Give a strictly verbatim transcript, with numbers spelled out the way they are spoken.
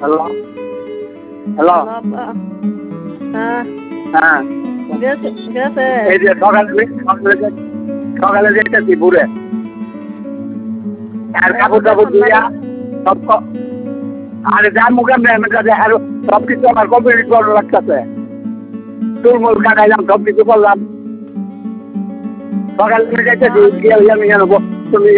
hello hello হ্যাঁ হ্যাঁ গেছে গেছে এই যে সকালে সকালে যে- সকালে যেতেছি ঘুরে আর কাপড় টাপড় ধুইয়া সব ক- আরে যা মুখে মেয়ের কাছে আর সব কিছু আমার কমপ্লিট করা লাগতেছে চুলমুল কাটাইলাম সব কিছু করলাম সকালে আমি যাইতেছি গিয়ে আমি যেন তুমি